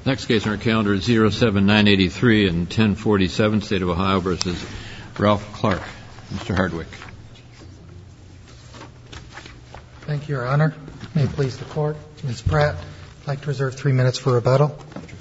Next case on our calendar is 07983 and 1047, State of Ohio versus Ralph Clark. Mr. Hardwick. Thank you, Your Honor. May it please the Court. Ms. Pratt, I'd like to reserve 3 minutes for rebuttal.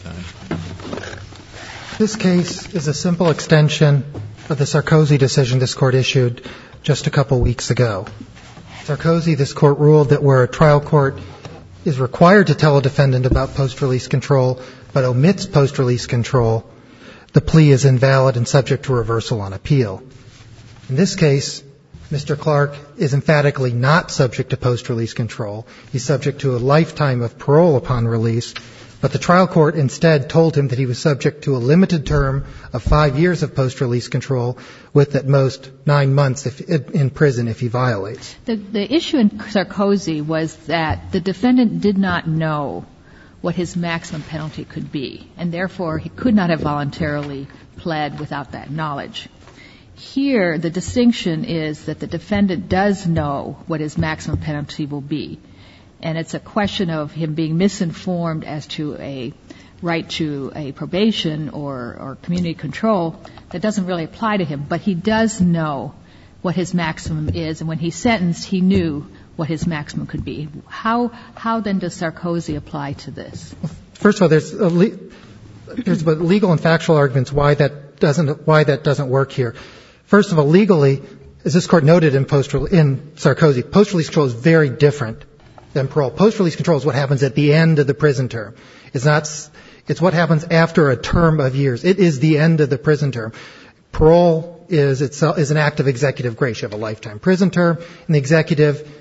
This case is a simple extension of the Sarkozy decision this Court issued just a couple weeks ago. Sarkozy, this Court ruled that where a trial court is required to tell a defendant about post-release control but omits post-release control, the plea is invalid and subject to reversal on appeal. In this case, Mr. Clark is emphatically not subject to post-release control. He's subject to a lifetime of parole upon release, but the trial court instead told him that he was subject to a limited term of 5 years of post-release control with at most 9 months in prison if he violates. The issue in Sarkozy was that the defendant did not know what his maximum penalty could be, and therefore he could not have voluntarily pled without that knowledge. Here, the distinction is that the defendant does know what his maximum penalty will be, and it's a question of him being misinformed as to a right to a probation or community control that doesn't really apply to him, but he does know what his maximum is, and when he's sentenced, he knew what his maximum could be. How then does Sarkozy apply to this? First of all, there's legal and factual arguments why that doesn't work here. First of all, legally, as this Court noted in Sarkozy, post-release control is very different than parole. Post-release control is what happens at the end of the prison term. It's what happens after a term of years. It is the end of the prison term. Parole is an act of executive grace. You have a lifetime prison term, and the executive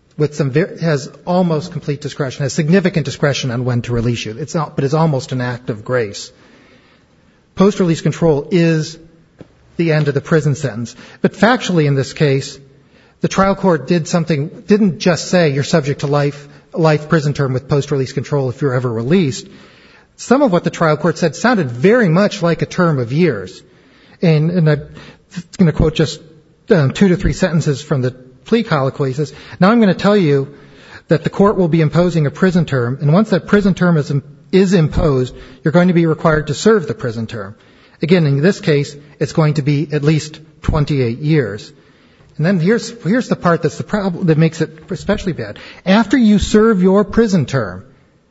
has almost complete discretion, has significant discretion on when to release you. But it's almost an act of grace. Post-release control is the end of the prison sentence. But factually in this case, the trial court didn't just say you're subject to life prison term with post-release control if you're ever released. Some of what the trial court said sounded very much like a term of years. And I'm going to quote just 2 to 3 sentences from the plea colloquy. He says, now I'm going to tell you that the court will be imposing a prison term, and once that prison term is imposed, you're going to be required to serve the prison term. Again, in this case, it's going to be at least 28 years. And then here's the part that's the problem that makes it especially bad. After you serve your prison term,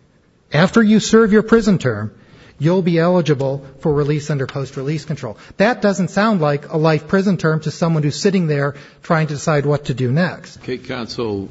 you'll be eligible for release under post-release control. That doesn't sound like a life prison term to someone who's sitting there trying to decide what to do next. Okay, counsel,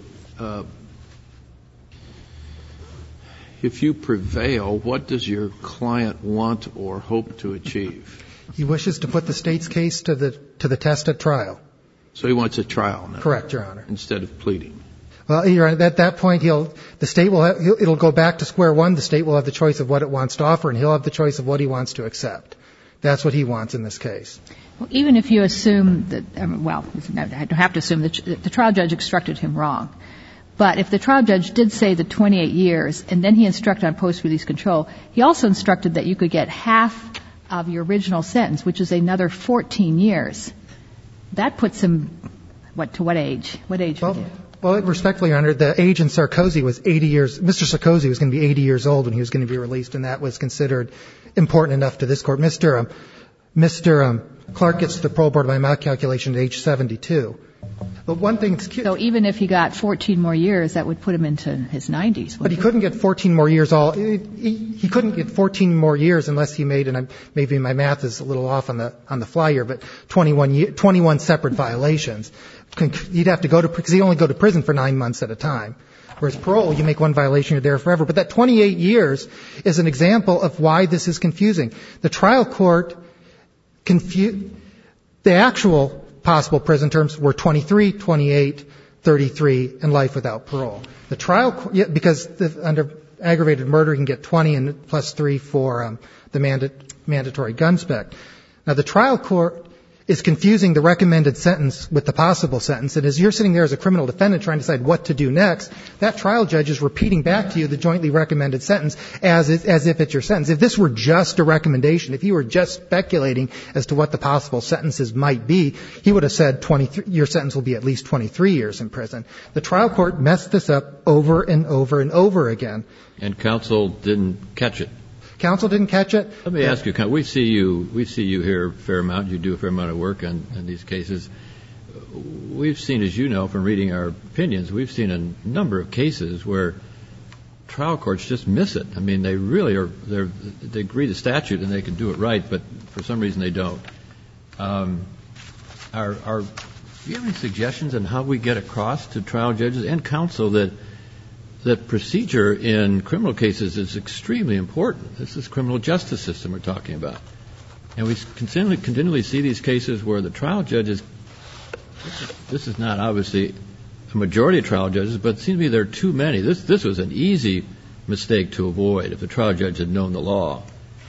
if you prevail, what does your client want or hope to achieve? He wishes to put the state's case to the test at trial. So he wants a trial now? Correct, Your Honor. Instead of pleading? Well, Your Honor, at that point, it'll go back to square one. The state will have the choice of what it wants to offer, and he'll have the choice of what he wants to accept. That's what he wants in this case. Well, even if you assume that, I don't have to assume that the trial judge instructed him wrong. But if the trial judge did say the 28 years, and then he instructed on post-release control, he also instructed that you could get half of your original sentence, which is another 14 years. That puts him, to what age? What age would you? Well, respectfully, Your Honor, the age in Sarkozy was 80 years. Mr. Sarkozy was going to be 80 years old when he was going to be released, and that was considered important enough to this Court. Mr. Clark gets to the parole board by my calculation at age 72. But one thing that's So even if he got 14 more years, that would put him into his 90s. But he couldn't get 14 more years. He couldn't get 14 more years unless he made, and maybe my math is a little off on the fly here, but 21 separate violations. He'd have to because he'd only go to prison for 9 months at a time. Whereas parole, you make one violation, you're there forever. But that 28 years is an example of why this is confusing. The trial court the actual possible prison terms were 23, 28, 33, and life without parole. The trial court, because under aggravated murder, you can get 20 and plus 3 for the mandatory gun spec. Now, the trial court is confusing the recommended sentence with the possible sentence. And as you're sitting there as a criminal defendant trying to decide what to do next, that trial judge is repeating back to you the jointly recommended sentence as if it's your sentence. If this were just a recommendation, if you were just speculating as to what the possible sentences might be, he would have said your sentence will be at least 23 years in prison. The trial court messed this up over and over and over again. And counsel didn't catch it. Counsel didn't catch it. Let me ask you, we see you here a fair amount. You do a fair amount of work on these cases. We've seen, as you know from reading our opinions, we've seen a number of cases where trial courts just miss it. I mean, they really are, they read the statute and they can do it right, but for some reason they don't. Do you have any suggestions on how we get across to trial judges and counsel that procedure in criminal cases is extremely important? This is criminal justice system we're talking about. And we continually see these cases where the trial judges, this is not obviously a majority of trial judges, but it seems to me there are too many. This was an easy mistake to avoid if the trial judge had known the law.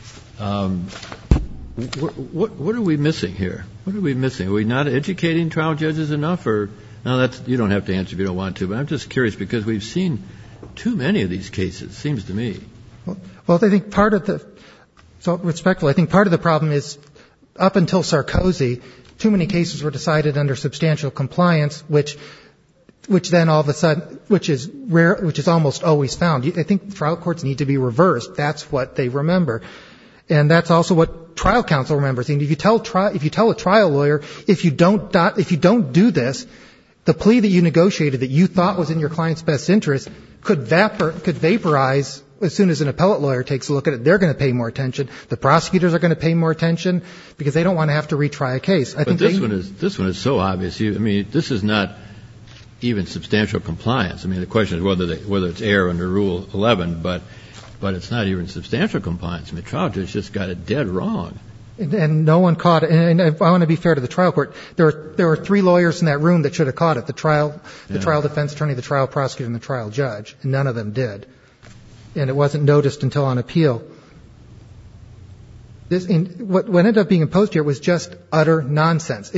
What are we missing here? What are we missing? Are we not educating trial judges enough? Or no, you don't have to answer if you don't want to, but I'm just curious because we've seen too many of these cases, seems to me. Well, I think part of the problem is up until Sarkozy, too many cases were decided under substantial compliance, which then all of a sudden, which is rare, which is almost always found. I think trial courts need to be reversed. That's what they remember. And that's also what trial counsel remembers. And if you tell a trial lawyer, if you don't do this, the plea that you negotiated that you thought was in your client's best interest could vaporize as soon as an appellate lawyer takes a look at it. They're going to pay more attention. The prosecutors are going to pay more attention because they don't want to have to retry a case. But this one is so obvious. This is not even substantial compliance. I mean, the question is whether it's error under Rule 11, but it's not even substantial compliance. I mean, the trial judge just got it dead wrong. And no one caught it. And I want to be fair to the trial court. There were 3 lawyers in that room that should have caught it: the trial defense attorney, the trial prosecutor, and the trial judge. And none of them did. And it wasn't noticed until on appeal. What ended up being imposed here was just utter nonsense.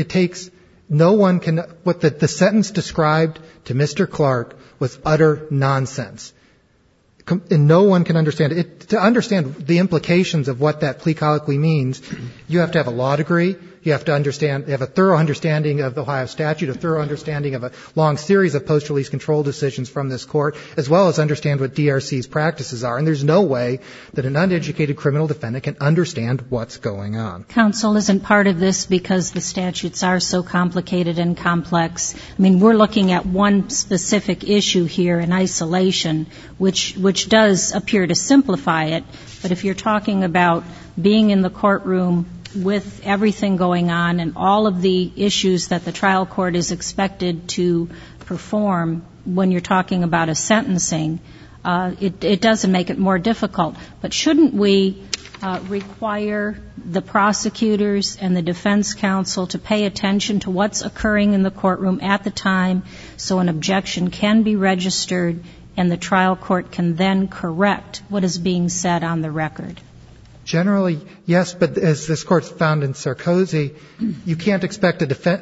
What the sentence described to Mr. Clark was utter nonsense. And no one can understand it. To understand the implications of what that plea colloquy means, you have to have a law degree. You have to have a thorough understanding of the Ohio statute, a thorough understanding of a long series of post-release control decisions from this court, as well as understand what DRC's practices are. And there's no way that an uneducated criminal defendant can understand what's going on. Counsel, isn't part of this because the statutes are so complicated and complex? I mean, we're looking at one specific issue here in isolation, which does appear to simplify it. But if you're talking about being in the courtroom with everything going on and all of the issues that the trial court is expected to perform when you're talking about a sentencing, it doesn't make it more difficult. But shouldn't we require the prosecutors and the defense counsel to pay attention to what's occurring in the courtroom at the time so an objection can be registered and the trial court can then correct what is being said on the record? Generally, yes, but as this Court found in Sarkozy, you can't expect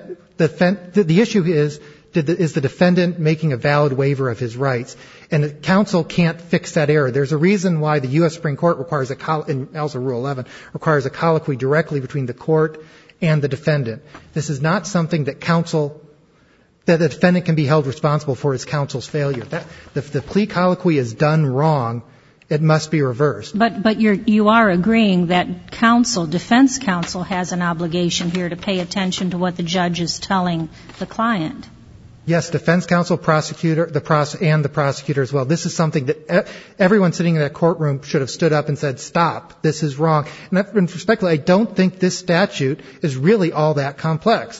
the issue is the defendant making a valid waiver of his rights? And the counsel can't fix that error. There's a reason why the U.S. Supreme Court requires also Rule 11, requires a colloquy directly between the court and the defendant. This is not something that the defendant can be held responsible for his counsel's failure. If the plea colloquy is done wrong, it must be reversed. But you are agreeing that defense counsel has an obligation here to pay attention to what the judge is telling the client. Yes, defense counsel, prosecutor, and the prosecutor as well. This is something that everyone sitting in that courtroom should have stood up and said, stop, this is wrong. And respectfully, I don't think this statute is really all that complex.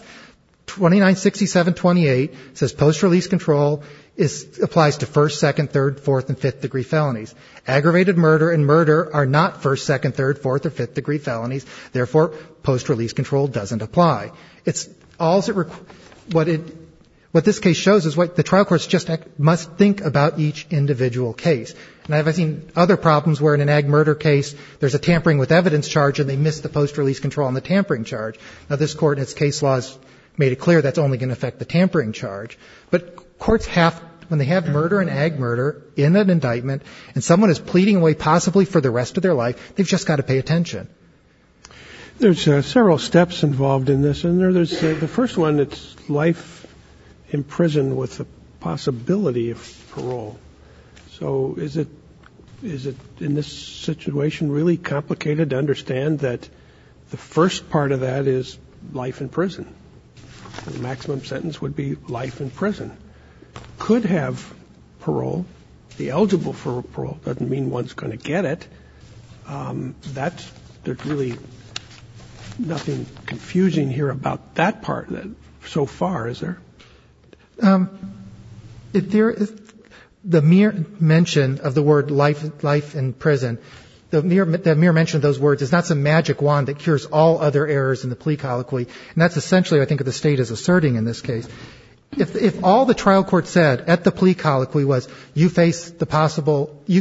2967-28 says post-release control applies to first, second, third, fourth, and fifth degree felonies. Aggravated murder and murder are not first, second, third, fourth, or fifth degree felonies. Therefore, post-release control doesn't apply. What this case shows is what the trial courts just must think about each individual case. And I've seen other problems where in an ag murder case, there's a tampering with evidence charge and they miss the post-release control on the tampering charge. Now, this court in its case laws made it clear that's only going to affect the tampering charge. But courts when they have murder and ag murder in an indictment and someone is pleading away possibly for the rest of their life, they've just got to pay attention. There's several steps involved in this, and there's the first one, it's life in prison with the possibility of parole. So is it is it in this situation really complicated to understand that the first part of that is life in prison? The maximum sentence would be life in prison. Could have parole, be eligible for parole, doesn't mean one's going to get it. There's really nothing confusing here about that part so far, is there? If there is the mere mention of the word life in prison, the mere mention of those words is not some magic wand that cures all other errors in the plea colloquy, and that's essentially, I think, what the state is asserting in this case. If all the trial court said at the plea colloquy was you face the possibility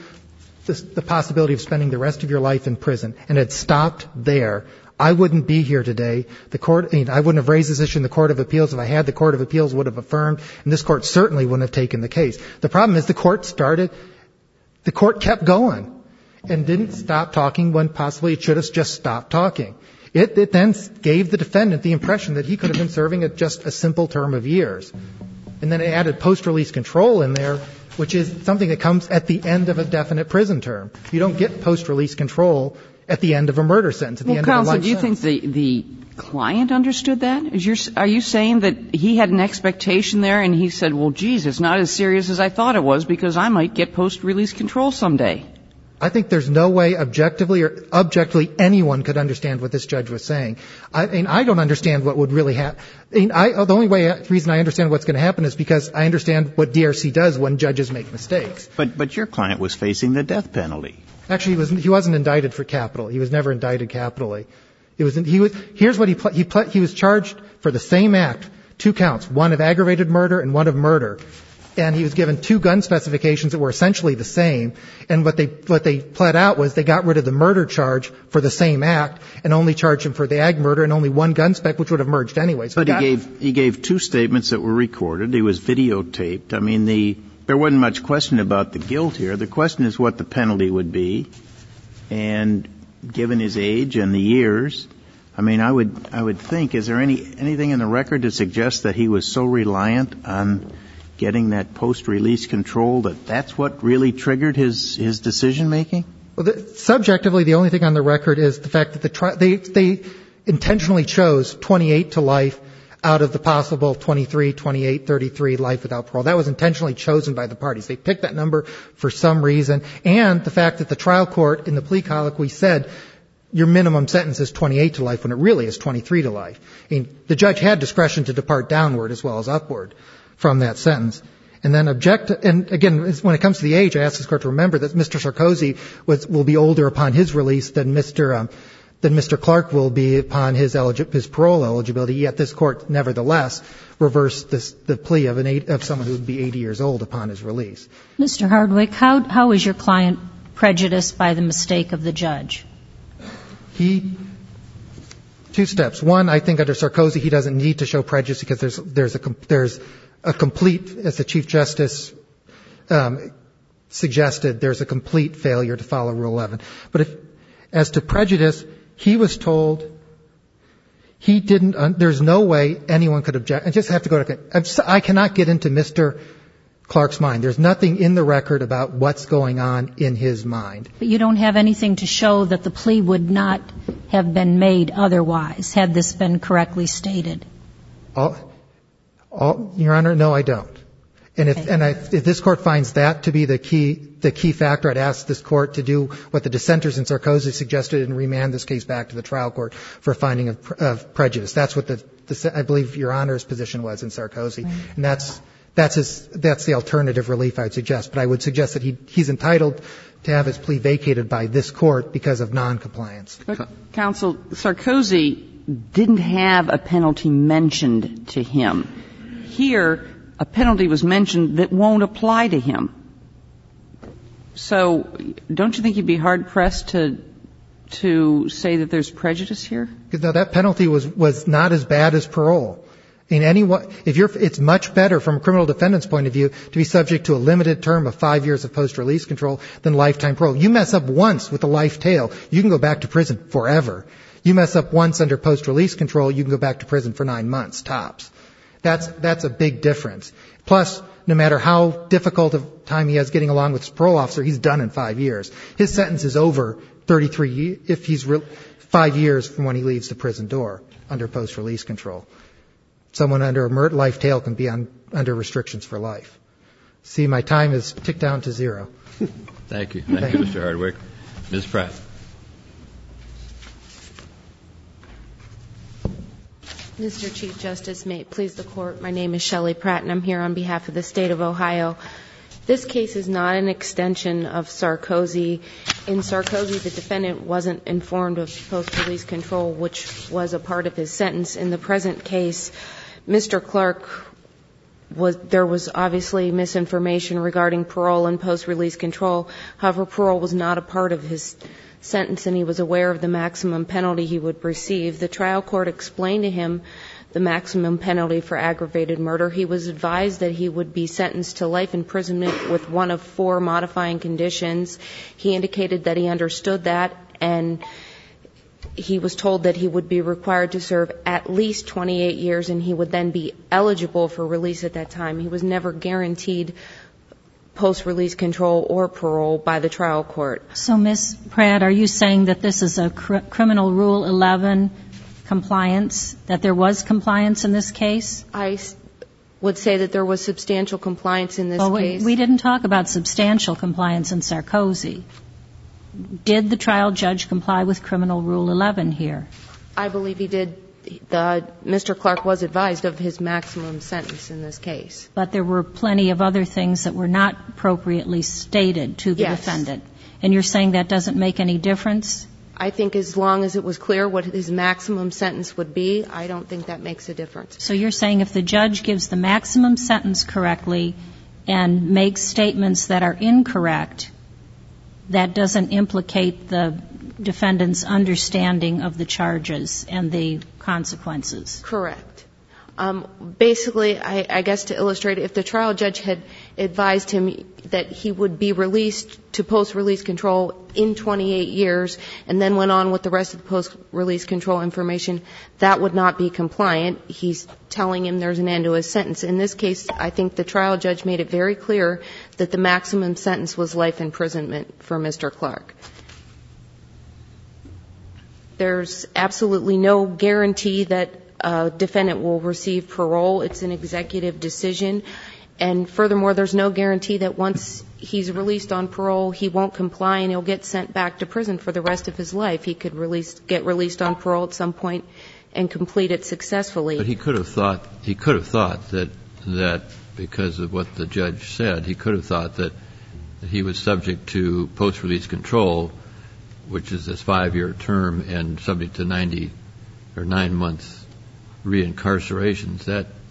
of spending the rest of your life in prison, and had stopped there, I wouldn't be here today. I wouldn't have raised this issue in the Court of Appeals. If I had, the Court of Appeals would have affirmed, and this court certainly wouldn't have taken the case. The problem is the court kept going and didn't stop talking when possibly it should have just stopped talking. It then gave the defendant the impression that he could have been serving just a simple term of years. And then it added post-release control in there, which is something that comes at the end of a definite prison term. You don't get post-release control at the end of a murder sentence, at the end of a life sentence. Counsel, do you think the client understood that? Are you saying that he had an expectation there and he said, well, geez, it's not as serious as I thought it was because I might get post-release control someday? I think there's no way objectively anyone could understand what this judge was saying. I don't understand what would really happen. The only reason I understand what's going to happen is because I understand what DRC does when judges make mistakes. But your client was facing the death penalty. Actually, he wasn't indicted for capital. He was never indicted capitally. He was charged for the same act, 2 counts, one of aggravated murder and one of murder. And he was given 2 gun specifications that were essentially the same. And what they pled out was they got rid of the murder charge for the same act and only charged him for the ag murder and only 1 gun spec, which would have merged anyway. So but he gave 2 statements that were recorded. He was videotaped. I mean, there wasn't much question about the guilt here. The question is what the penalty would be. And given his age and the years, I mean, I would think, is there anything in the record to suggest that he was so reliant on getting that post-release control that's what really triggered his decision-making? Well, subjectively, the only thing on the record is the fact that they intentionally chose 28 to life out of the possible 23, 28, 33 life without parole. That was intentionally chosen by the parties. They picked that number for some reason. And the fact that the trial court in the plea colloquy said your minimum sentence is 28 to life when it really is 23 to life. I mean, the judge had discretion to depart downward as well as upward from that sentence. And then and again, when it comes to the age, I ask this court to remember that Mr. Sarkozy will be older upon his release than Mr. Clark will be upon his parole eligibility, yet this court nevertheless reversed the plea of someone who would be 80 years old upon his release. Mr. Hardwick, how is your client prejudiced by the mistake of the judge? 2 steps. One, I think under Sarkozy he doesn't need to show prejudice because there's a complete, as the Chief Justice suggested, there's a complete failure to follow Rule 11. But as to prejudice, he was told there's no way anyone could object. I just have to go to, I cannot get into Mr. Clark's mind. There's nothing in the record about what's going on in his mind. But you don't have anything to show that the plea would not have been made otherwise, had this been correctly stated? Your Honor, no, I don't. And if this court finds that to be the key factor, I'd ask this court to do what the dissenters in Sarkozy suggested and remand this case back to the trial court for finding of prejudice. That's what I believe Your Honor's position was in Sarkozy. Right. And that's the alternative relief I would suggest. But I would suggest that he's entitled to have his plea vacated by this court because of noncompliance. But, counsel, Sarkozy didn't have a penalty mentioned to him. Here, a penalty was mentioned that won't apply to him. So don't you think you'd be hard-pressed to say that there's prejudice here? Because no, that penalty was not as bad as parole. It's much better from a criminal defendant's point of view to be subject to a limited term of 5 years of post-release control than lifetime parole. You mess up once with a life tail, you can go back to prison forever. You mess up once under post-release control, you can go back to prison for 9 months, tops. That's a big difference. Plus, no matter how difficult of time he has getting along with his parole officer, he's done in 5 years. His sentence is over 33 if he's 5 years from when he leaves the prison door under post-release control. Someone under a life tail can be under restrictions for life. See, my time has ticked down to 0. Thank you. Thank you, Mr. Hardwick. Ms. Pratt. Mr. Chief Justice, may it please the Court, my name is Shelley Pratt, and I'm here on behalf of the State of Ohio. This case is not an extension of Sarkozy. In Sarkozy, the defendant wasn't informed of post-release control, which was a part of his sentence. In the present case, Mr. Clark, there was obviously misinformation regarding parole and post-release control. However, parole was not a part of his sentence, and he was aware of the maximum penalty he would receive. The trial court explained to him the maximum penalty for aggravated murder. He was advised that he would be sentenced to life imprisonment with one of 4 modifying conditions. He indicated that he understood that, and he was told that he would be required to serve at least 28 years, and he would then be eligible for release at that time. He was never guaranteed post-release control or parole by the trial court. So, Ms. Pratt, are you saying that this is a criminal Rule 11 compliance, that there was compliance in this case? I would say that there was substantial compliance in this case. We didn't talk about substantial compliance in Sarkozy. Did the trial judge comply with criminal Rule 11 here? I believe he did. Mr. Clark was advised of his maximum sentence in this case. But there were plenty of other things that were not appropriately stated to the defendant. And you're saying that doesn't make any difference? I think as long as it was clear what his maximum sentence would be, I don't think that makes a difference. So you're saying if the judge gives the maximum sentence correctly and makes statements that are incorrect, that doesn't implicate the defendant's understanding of the charges and the consequences? Correct. Basically, I guess to illustrate, if the trial judge had advised him that he would be released to post-release control in 28 years and then went on with the rest of the post-release control information, that would not be compliant. He's telling him there's an end to his sentence. In this case, I think the trial judge made it very clear that the maximum sentence was life imprisonment for Mr. Clark. There's absolutely no guarantee that a defendant will receive parole. It's an executive decision. And furthermore, there's no guarantee that once he's released on parole, he won't comply and he'll get sent back to prison for the rest of his life. He could get released on parole at some point and complete it successfully. But he could have thought that because of what the judge said, he could have thought that he was subject to post-release control, which is this 5-year term and subject to 90 or 9 months reincarcerations.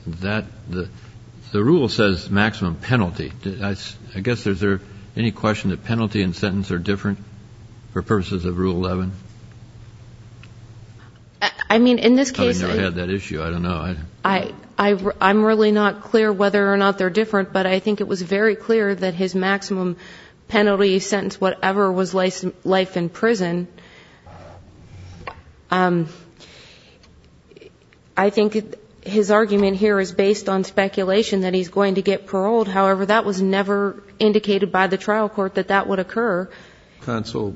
The rule says maximum penalty. I guess, is there any question that penalty and sentence are different for purposes of Rule 11? I mean, in this case, I've never had that issue. I don't know. I'm really not clear whether or not they're different, but I think it was very clear that his maximum penalty sentence, whatever was life in prison, I think his argument here is based on speculation that he's going to get paroled. However, that was never indicated by the trial court that that would occur. Counsel,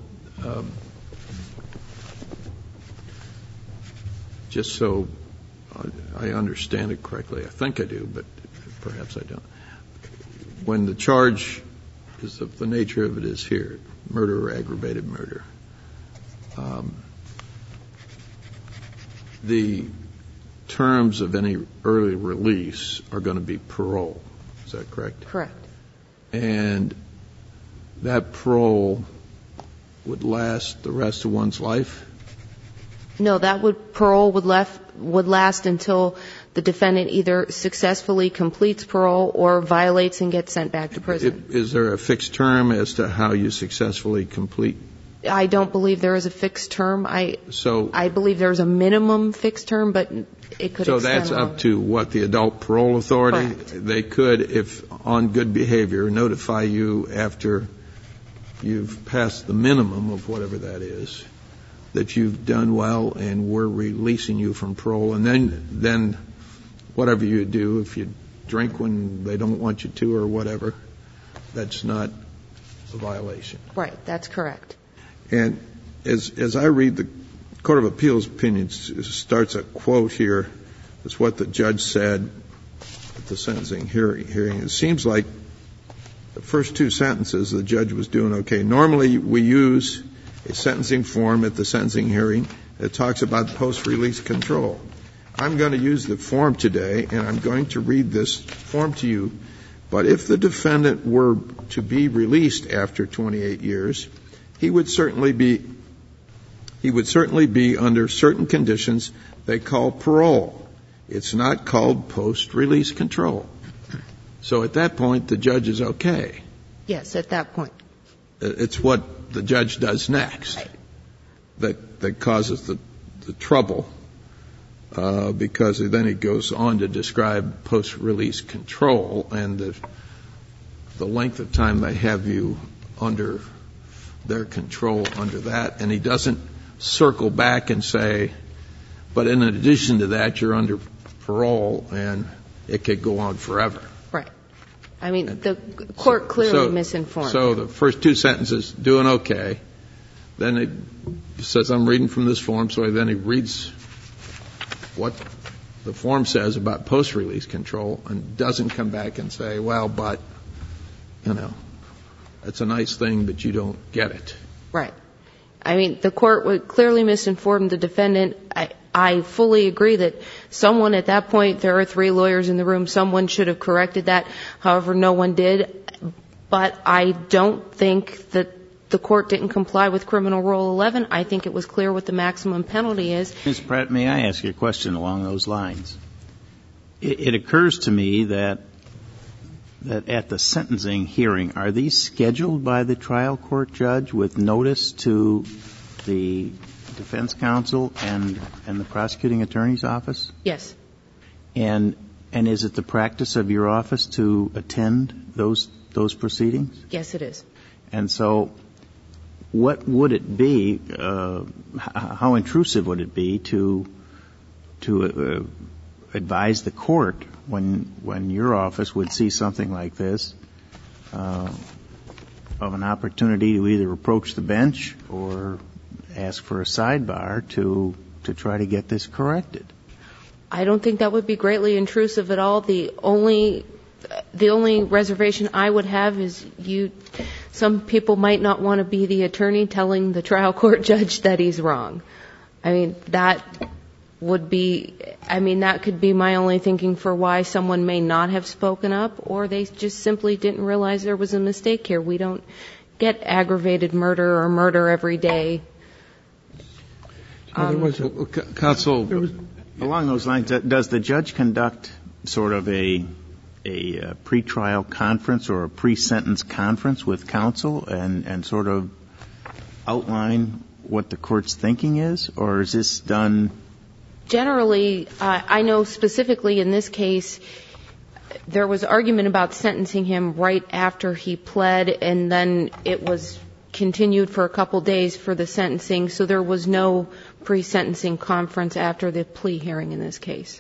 just so I understand it correctly, I think I do, but perhaps I don't. When the charge is of the nature of it is here, murder or aggravated murder, the terms of any early release are going to be parole. Is that correct? Correct. And that parole would last the rest of one's life? No, parole would last until the defendant either successfully completes parole or violates and gets sent back to prison. Is there a fixed term as to how you successfully complete? I don't believe there is a fixed term. I believe there's a minimum fixed term, but it could extend. So that's up to what, the adult parole authority? Correct. They could, if on good behavior, notify you after you've passed the minimum of whatever that is, that you've done well and we're releasing you from parole. And then whatever you do, if you drink when they don't want you to or whatever, that's not a violation. Right, that's correct. And as I read the Court of Appeals opinion, it starts a quote here. It's what the judge said at the sentencing hearing. It seems like the first two sentences the judge was doing okay. Normally we use a sentencing form at the sentencing hearing that talks about post-release control. I'm going to use the form today, and I'm going to read this form to you. But if the defendant were to be released after 28 years, he would certainly be under certain conditions they call parole. It's not called post-release control. So at that point, the judge is okay. Yes, at that point. It's what the judge does next that causes the trouble, because then he goes on to describe post-release control and the length of time they have you under their control under that, and he doesn't circle back and say, but in addition to that, you're under parole and it could go on forever. Right. I mean, the court clearly misinformed. So the first two sentences, doing okay. Then it says, I'm reading from this form, so then he reads what the form says about post-release control and doesn't come back and say, well, but, it's a nice thing, but you don't get it. Right. I mean, the court would clearly misinform the defendant. I fully agree that someone at that point, there are 3 lawyers in the room, someone should have corrected that. However, no one did. But I don't think that the court didn't comply with Criminal Rule 11. I think it was clear what the maximum penalty is. Ms. Pratt, may I ask you a question along those lines? It occurs to me that at the sentencing hearing, are these scheduled by the trial court judge with notice to the defense counsel and the prosecuting attorney's office? Yes. And is it the practice of your office to attend those proceedings? Yes, it is. And so what would it be, how intrusive would it be to advise the court when your office would see something like this, of an opportunity to either approach the bench or ask for a sidebar to try to get this corrected? I don't think that would be greatly intrusive at all. The only reservation I would have is some people might not want to be the attorney telling the trial court judge that he's wrong. I mean, that could be my only thinking for why someone may not have spoken up, or they just simply didn't realize there was a mistake here. We don't get aggravated murder or murder every day. Counsel, along those lines, does the judge conduct sort of a pretrial conference or a pre-sentence conference with counsel and sort of outline what the court's thinking is, or is this done? Generally, I know specifically in this case, there was argument about sentencing him right after he pled, and then it was continued for a couple days for the sentencing, so there was no pre-sentencing conference after the plea hearing in this case.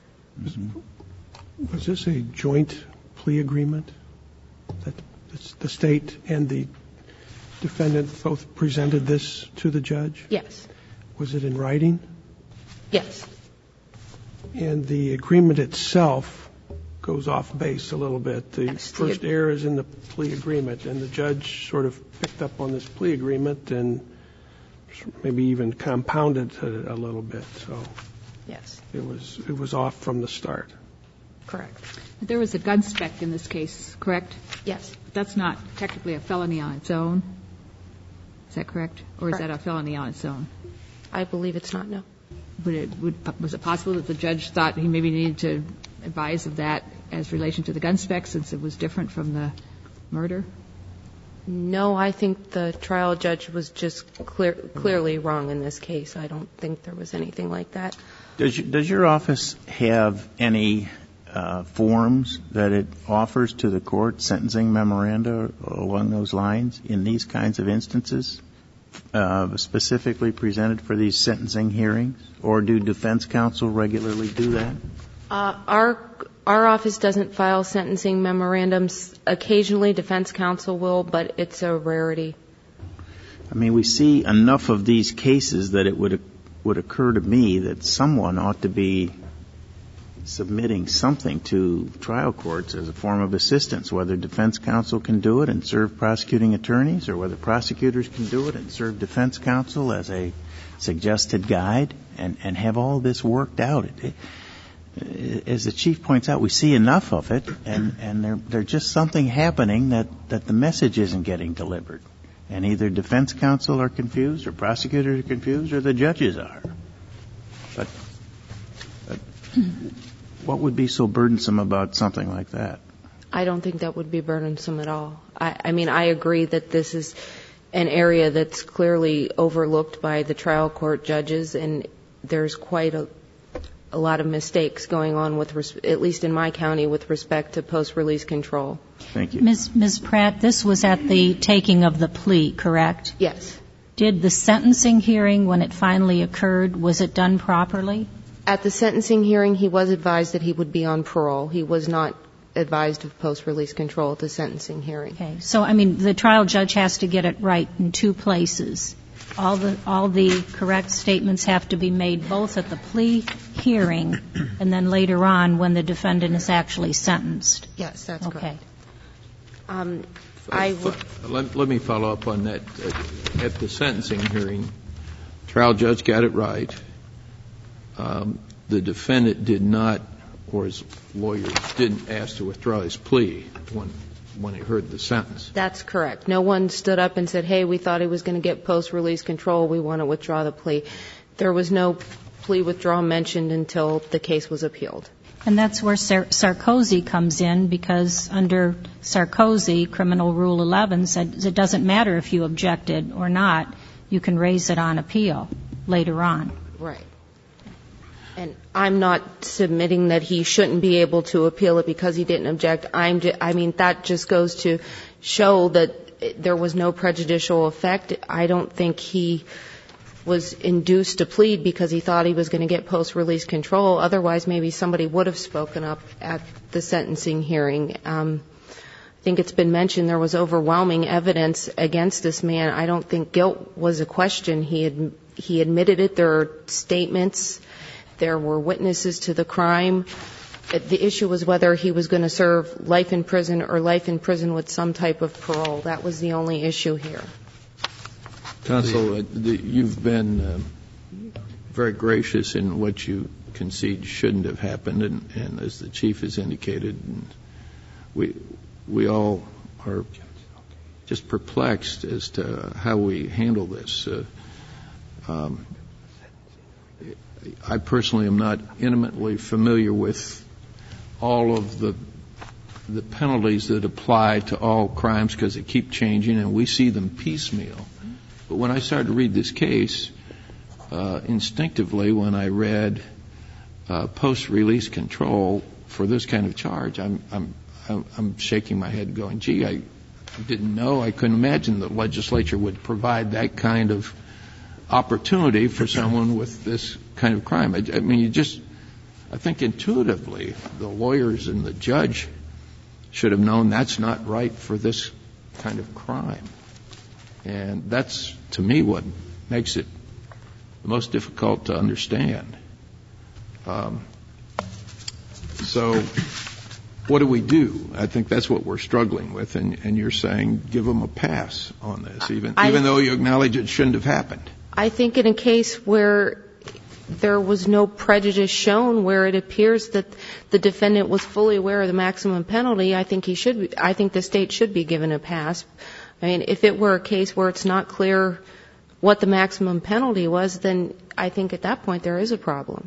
Was this a joint plea agreement that the state and the defendant both presented this to the judge? Yes. Was it in writing? Yes. And the agreement itself goes off base a little bit. The first error is in the plea agreement, and the judge sort of picked up on this plea agreement and maybe even compounded it a little bit. So yes, it was off from the start. Correct. There was a gun spec in this case, correct? Yes. That's not technically a felony on its own. Is that correct? Or is that a felony on its own? I believe it's not, no. Was it possible that the judge thought he maybe needed to advise of that as relation to the gun spec since it was different from the murder? No, I think the trial judge was just clearly wrong in this case. I don't think there was anything like that. Does your office have any forms that it offers to the court, sentencing memoranda along those lines in these kinds of instances, specifically presented for these sentencing hearings? Or do defense counsel regularly do that? Our office doesn't file sentencing memorandums. Occasionally, defense counsel will, but it's a rarity. I mean, we see enough of these cases that it would occur to me that someone ought to be submitting something to trial courts as a form of assistance, whether defense counsel can do it and serve prosecuting attorneys, or whether prosecutors can do it and serve defense counsel as a suggested guide, and have all this worked out. As the Chief points out, we see enough of it, and there's just something happening that the message isn't getting delivered. And either defense counsel are confused, or prosecutors are confused, or the judges are. But what would be so burdensome about something like that? I don't think that would be burdensome at all. I mean, I agree that this is an area that's clearly overlooked by the trial court judges, and there's quite a lot of mistakes going on, at least in my county, with respect to post-release control. Thank you. Ms. Pratt, this was at the taking of the plea, correct? Yes. Did the sentencing hearing, when it finally occurred, was it done properly? At the sentencing hearing, he was advised that he would be on parole. He was not advised of post-release control at the sentencing hearing. Okay. So, I mean, the trial judge has to get it right in two places. All the correct statements have to be made both at the plea hearing and then later on when the defendant is actually sentenced. Yes, that's okay. Correct. Let me follow up on that. At the sentencing hearing, trial judge got it right. The defendant did not, or his lawyers didn't ask to withdraw his plea when he heard the sentence. That's correct. No one stood up and said, hey, we thought he was going to get post-release control. We want to withdraw the plea. There was no plea withdrawal mentioned until the case was appealed. And that's where Sarkozy comes in, because under Sarkozy, Criminal Rule 11 said it doesn't matter if you objected or not. You can raise it on appeal later on. Right. And I'm not submitting that he shouldn't be able to appeal it because he didn't object. I mean, that just goes to show that there was no prejudicial effect. I don't think he was induced to plead because he thought he was going to get post-release control. Otherwise, maybe somebody would have spoken up at the sentencing hearing. I think it's been mentioned there was overwhelming evidence against this man. I don't think guilt was a question. He admitted it. There are statements. There were witnesses to the crime. The issue was whether he was going to serve life in prison or life in prison with some type of parole. That was the only issue here. Counsel, you've been very gracious in what you concede shouldn't have happened, and as the Chief has indicated, we all are just perplexed as to how we handle this. I personally am not intimately familiar with all of the penalties that apply to all crimes because they keep changing and we see them piecemeal. But when I started to read this case, instinctively when I read post-release control for this kind of charge, I'm shaking my head going, gee, I didn't know, I couldn't imagine the legislature would provide that kind of opportunity for someone with this kind of crime. I mean, I think intuitively the lawyers and the judge should have known that's not right for this kind of crime. And that's, to me, what makes it the most difficult to understand. So what do we do? I think that's what we're struggling with, and you're saying give them a pass on this, even though you acknowledge it shouldn't have happened. I think in a case where there was no prejudice shown, where it appears that the defendant was fully aware of the maximum penalty, I think the state should be given a pass. I mean, if it were a case where it's not clear what the maximum penalty was, then I think at that point there is a problem.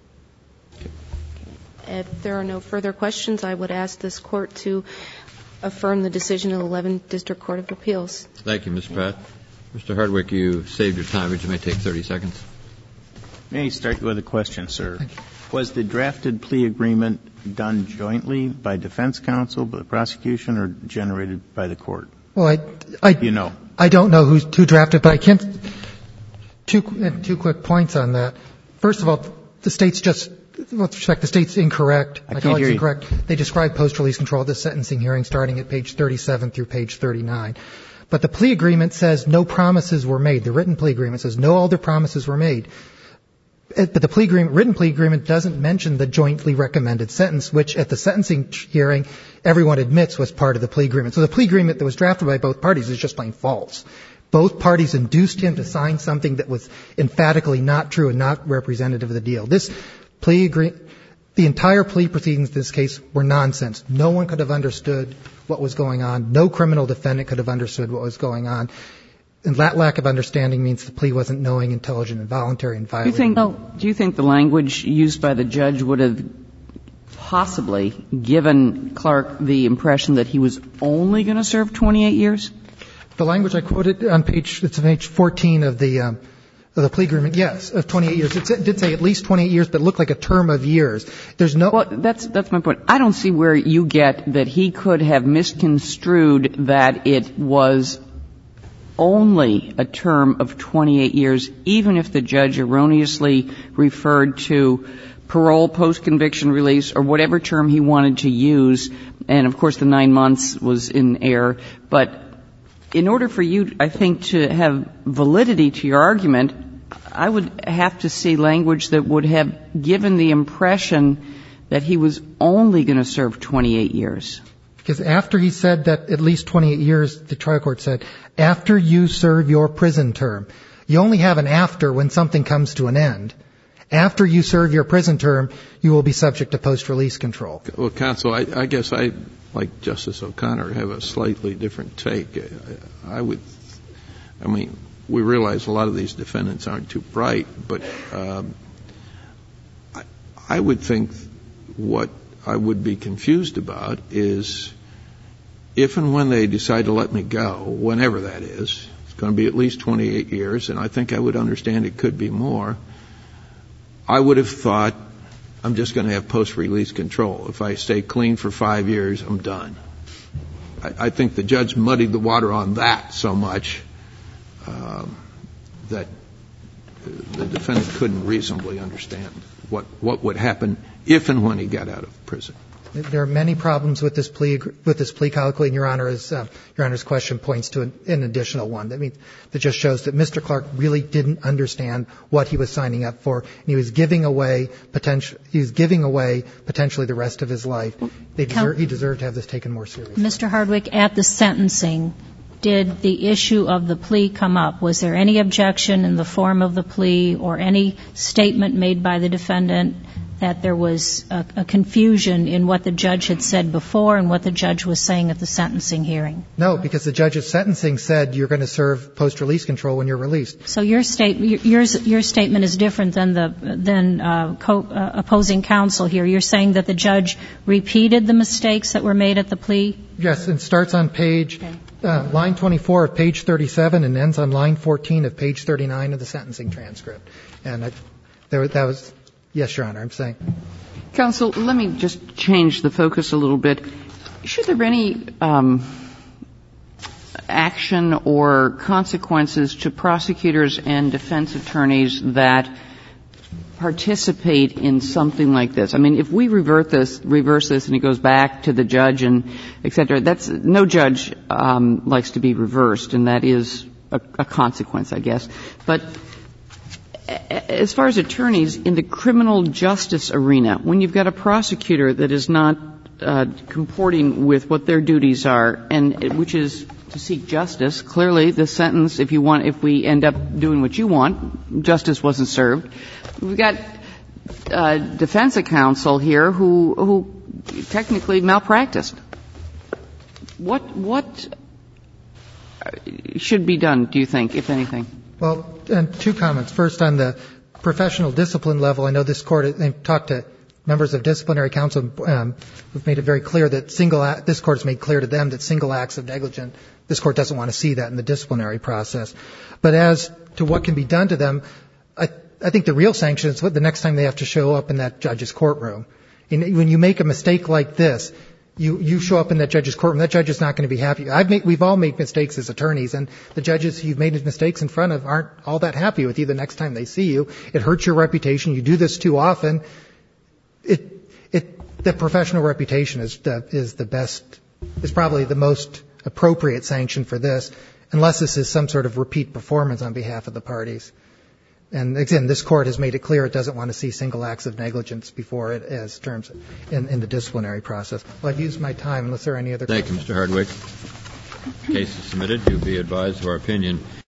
If there are no further questions, I would ask this Court to affirm the decision of the 11th District Court of Appeals. Thank you, Ms. Pratt. Mr. Hardwick, you saved your time, but you may take 30 seconds. May I start with a question, sir? Was the drafted plea agreement done jointly by defense counsel, by the prosecution, or generated by the court? Well, you know. I don't know who drafted, but I can't. Two quick points on that. First of all, the state's just with respect, the State's incorrect. I My can't colleague's hear you. incorrect. They describe post-release control at the sentencing hearing starting at page 37 through page 39. But the plea agreement says no promises were made. The written plea agreement says no other promises were made. But the written plea agreement doesn't mention the jointly recommended sentence, which at the sentencing hearing everyone admits was part of the plea agreement. So the plea agreement that was drafted by both parties is just plain false. Both parties induced him to sign something that was emphatically not true and not representative of the deal. The entire plea proceedings in this case were nonsense. No one could have understood what was going on. No criminal defendant could have understood what was going on. And that lack of understanding means the plea wasn't knowing, intelligent, and voluntary and violent. Do you think the language used by the judge would have possibly given Clark the impression that he was only going to serve 28 years? The language I quoted on page 14 of the plea agreement, yes, of 28 years. It did say at least 28 years, but it looked like a term of years. Well, that's my point. I don't see where you get that he could have misconstrued that it was only a term of 28 years, even if the judge erroneously referred to parole, post-conviction release, or whatever term he wanted to use. And, of course, the 9 months was in error. But in order for you, I think, to have validity to your argument, I would have to see language that would have given the impression that he was only going to serve 28 years. Because after he said that at least 28 years, the trial court said, after you serve your prison term, you only have an after when something comes to an end. After you serve your prison term, you will be subject to post-release control. Well, counsel, I guess I, like Justice O'Connor, have a slightly different take. We realize a lot of these defendants aren't too bright, but I would think what I would be confused about is if and when they decide to let me go, whenever that is, it's going to be at least 28 years, and I think I would understand it could be more, I would have thought I'm just going to have post-release control. If I stay clean for 5 years, I'm done. I think the judge muddied the water on that so much that the defendant couldn't reasonably understand what would happen if and when he got out of prison. There are many problems with this plea colloquy, and Your Honor's question points to an additional one. I mean, that just shows that Mr. Clark really didn't understand what he was signing up for, and he was giving away potentially the rest of his life. He deserved to have this taken more seriously. Mr. Hardwick, at the sentencing, did the issue of the plea come up? Was there any objection in the form of the plea or any statement made by the defendant that there was a confusion in what the judge had said before and what the judge was saying at the sentencing hearing? No, because the judge's sentencing said you're going to serve post-release control when you're released. So your statement is different than opposing counsel here. You're saying that the judge repeated the mistakes that were made at the plea? Yes, and starts on line 24 of page 37 and ends on line 14 of page 39 of the sentencing transcript. And that was... Yes, Your Honor, I'm saying. Counsel, let me just change the focus a little bit. Should there be any action or consequences to prosecutors and defense attorneys that participate in something like this? I mean, if we reverse this and it goes back to the judge and et cetera, no judge likes to be reversed, and that is a consequence, I guess. But as far as attorneys in the criminal justice arena, when you've got a prosecutor that is not comporting with what their duties are, and which is to seek justice, clearly the sentence, if we end up doing what you want, justice wasn't served. We've got defense counsel here who technically malpracticed. What should be done, do you think, if anything? Well, and two comments. First, on the professional discipline level, I know this Court, I've talked to members of disciplinary counsel who've made it very clear that this Court has made clear to them that single acts of negligence, this Court doesn't want to see that in the disciplinary process. But as to what can be done to them, I think the real sanction is the next time they have to show up in that judge's courtroom. When you make a mistake like this, you show up in that judge's courtroom, that judge is not going to be happy. We've all made mistakes as attorneys, and the judges you've made mistakes in front of aren't all that happy with you the next time they see you. It hurts your reputation. You do this too often. that professional reputation is the best, is probably the most appropriate sanction for this, unless this is some sort of repeat performance on behalf of the parties. And again, this court has made it clear it doesn't want to see single acts of negligence before it as terms in the disciplinary process. Well, I've used my time unless there are any other questions. Thank you, Mr. Hardwick. Case is submitted. You'll be advised of our opinion.